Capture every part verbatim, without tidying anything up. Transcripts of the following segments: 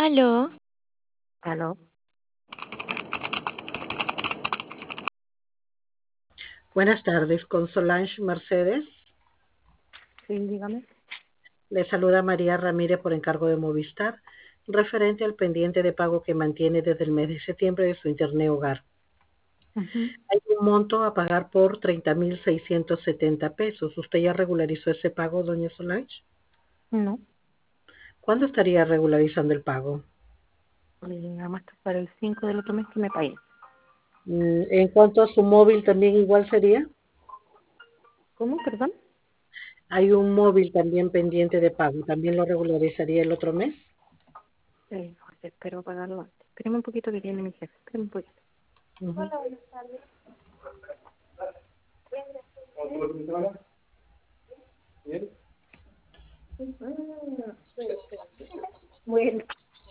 Aló, Aló, Buenas tardes, con Solange Mercedes. sí, dígame. Le saluda María Ramírez por encargo de Movistar, referente al pendiente de pago que mantiene desde el mes de septiembre de su internet hogar. Ujú. Hay un monto a pagar por treinta mil seiscientos setenta pesos. ¿Usted ya regularizó ese pago, doña Solange? No, ¿Cuándo estaría regularizando el pago? eh, nada más que para el cinco del otro mes que me pague. Mm, En cuanto a su móvil, ¿también igual sería? ¿Cómo, perdón? Hay un móvil también pendiente de pago. ¿También lo regularizaría el otro mes? Eh, pues espero pagarlo antes. Espérame un poquito que viene mi jefe. Espérame un poquito. Ujú. Bueno.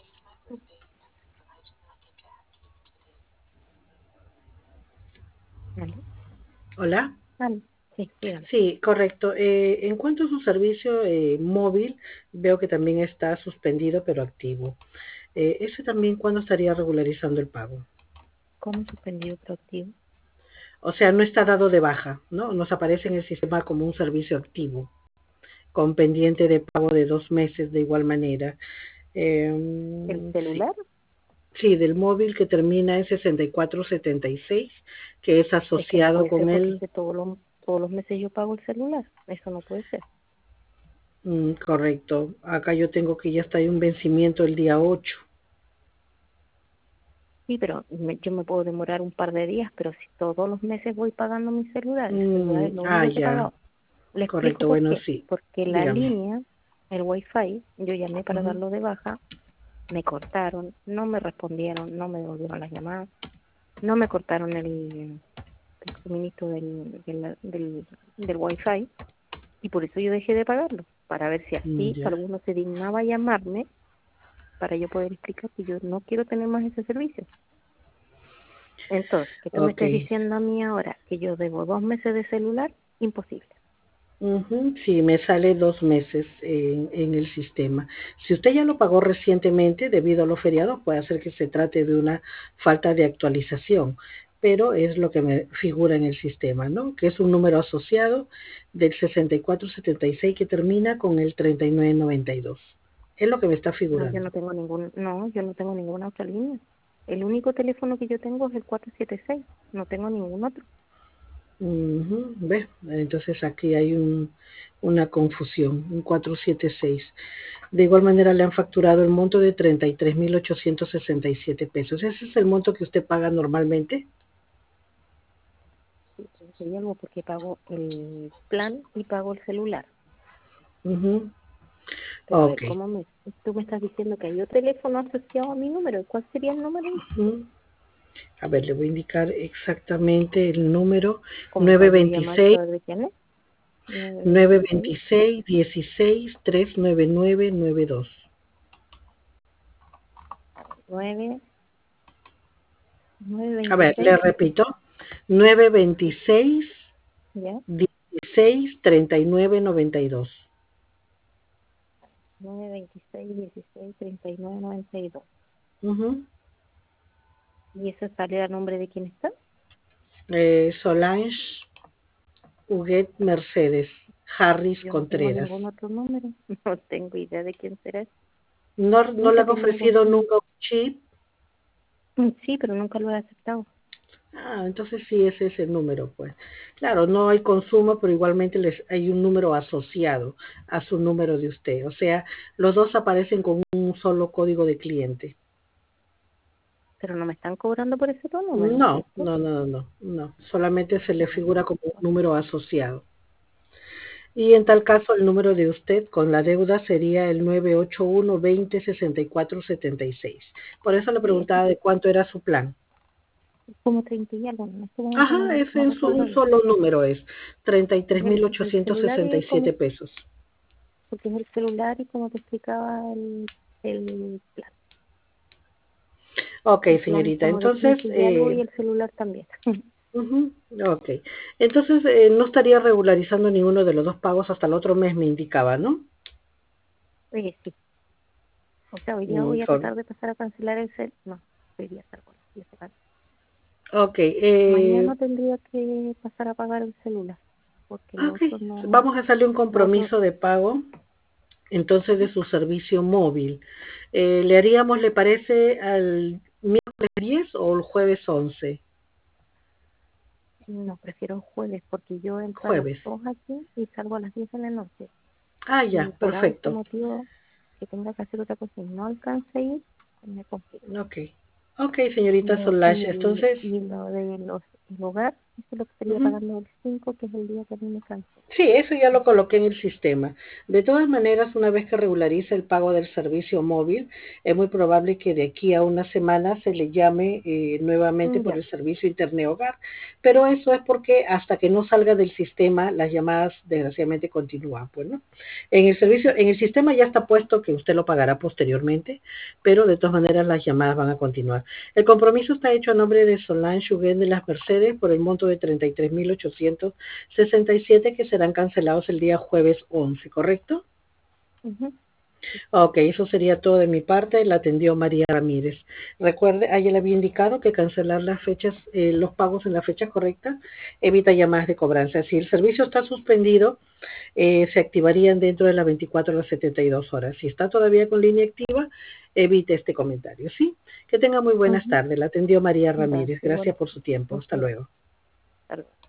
¿Aló? Hola. Aló. Sí, dígame. Sí, correcto. Eh, en cuanto a su servicio eh, móvil, veo que también está suspendido pero activo. Eh, ¿ese también cuándo estaría regularizando el pago? ¿Cómo suspendido proactivo? O sea, no está dado de baja, ¿no? Nos aparece en el sistema como un servicio activo, con pendiente de pago de dos meses de igual manera. ¿El Eh, sí, celular? sí, del móvil que termina en sesenta y cuatro setenta y seis, que es Es que no asociado puede ser con porque él. es que todos los, todos los meses yo pago el celular. Eso no puede ser. Mm, correcto. Acá yo tengo que ya está en un vencimiento el día ocho. Sí, pero me- yo me puedo demorar un par de días, pero si todos los meses voy pagando mi celular, el celular Mm, es lo ah, único que he ya, pagado. Le explico correcto, por bueno, qué. sí, Porque la dígame. línea, el wifi, yo llamé para Ujú, darlo de baja, me cortaron, no me respondieron, no me devolvieron las llamadas, no me cortaron el, el suministro del, del, del, del wifi y por eso yo dejé de pagarlo, para ver si mm, así ya, alguno se dignaba a llamarme para yo poder explicar que yo no quiero tener más ese servicio. Entonces, que tú me ok. estés diciendo a mí ahora que yo debo dos meses de celular, imposible. Ujú, sí, me sale dos meses en, en el sistema. Si usted ya lo pagó recientemente debido a los feriados, puede ser que se trate de una falta de actualización, pero es lo que me figura en el sistema, ¿no? Que es un número asociado del sesenta y cuatro setenta y seis que termina con el treinta y nueve noventa y dos. Es lo que me está No, yo figurando. no tengo ningún, no, yo no tengo ninguna otra línea. El único teléfono que yo tengo es el cuatro siete seis, no tengo ningún otro. Ujú, ¿ve? Entonces aquí hay un, una confusión, un cuatro siete seis. De igual manera le han facturado el monto de treinta y tres mil ochocientos sesenta y siete pesos. ¿Ese es el monto que usted paga normalmente? Sí, sería algo porque pago el plan y pago el celular. Ujú, Pero a ver, ok. ¿cómo me, tú me estás diciendo que hay otro teléfono asociado a mi número? ¿Cuál sería el número? Ujú. A ver, le voy a indicar exactamente el número Como para yo llamar y nueve dos seis, saber de quién es. nueve nueve veintiséis, dos seis, dieciséis, trescientos noventa y nueve noventa y dos. nueve, nueve A ver, le veintiséis, repito, nueve dos seis, ya, dieciséis, treinta y nueve noventa y dos. nueve veintiséis, dieciséis, treinta y nueve, noventa y dos. Ujú. ¿Y eso sale a nombre de quién está? Eh, Solange Huguet Mercedes, Harris Yo no tengo Contreras. ningún otro número, no tengo idea de quién será. ¿No, no le Nunca he han tenido, ofrecido nunca un chip? sí, pero nunca lo he aceptado. Ah, entonces sí, ese es el número, pues. Claro, no hay consumo, pero igualmente les hay un número asociado a su número de usted. O sea, los dos aparecen con un solo código de cliente. Pero no me están cobrando por ese otro número, No, ¿cierto? no, no, no, no. Solamente se le Ah, figura como un bueno, número asociado. Y en tal caso, el número de usted con la deuda sería el nueve ocho uno veinte sesenta y cuatro setenta y seis. Por eso le sí, eso preguntaba de cuánto era su plan. es como treinta y algo, en este momento Ajá, no, ese no es recuerdo un bien. solo número, es treinta y tres El, mil el ochocientos celular sesenta y es como, siete pesos. porque es el celular y como te explicaba el, el plan. Ok, El plan es señorita, como de entonces, quince y algo y eh, el celular también. ujú, ok. Entonces, eh, no estaría regularizando ninguno de los dos pagos hasta el otro mes, me indicaba, ¿no? Oye, sí, O sea, hoy día Mm, voy a con- tratar de pasar a cancelar el cel. No, hoy día salgo a las diez de la noche. ok, eh, Mañana tendría que pasar a pagar el celular, porque lo ok, otro no, vamos a hacerle un lo otro, compromiso de pago entonces de ujú. su servicio móvil. Eh, ¿le haríamos, le parece, al miércoles diez o el jueves once? No, prefiero el jueves, porque yo entro a las Jueves. dos aquí y salgo a las diez de la noche. Ah, Y ya, por algún perfecto. motivo que tenga que hacer otra cosa y no alcance a ir, pues me complica. Ok. Ok, Y, señorita lo, y, Solange, el, entonces, y lo de los, el hogar, eso lo que estaría ujú. pagando el cinco, que es el día que a mí me canso. Sí, eso ya lo coloqué en el sistema. De todas maneras, una vez que regularice el pago del servicio móvil, es muy probable que de aquí a una semana se le llame eh, nuevamente Mm, por ya. el servicio Internet Hogar. Pero eso es porque hasta que no salga del sistema, las llamadas desgraciadamente continúan. Pues, ¿no? En el servicio, en el sistema ya está puesto que usted lo pagará posteriormente, pero de todas maneras las llamadas van a continuar. El compromiso está hecho a nombre de Solange Huguet de las Mercedes por el monto de treinta y tres mil ochocientos sesenta y siete que serán cancelados el día jueves once, ¿correcto? Ujú. Ok, eso sería todo de mi parte. La atendió María Ramírez. Recuerde, ayer le había indicado que cancelar las fechas, eh, los pagos en la fecha correcta evita llamadas de cobranza. Si el servicio está suspendido, eh, se activarían dentro de las veinticuatro a las setenta y dos horas. Si está todavía con línea activa, evite este comentario, ¿sí? Que tenga muy buenas Ujú. tardes. La atendió María Gracias, Ramírez. igual. Gracias por su tiempo. Hasta Ok, luego. hasta luego.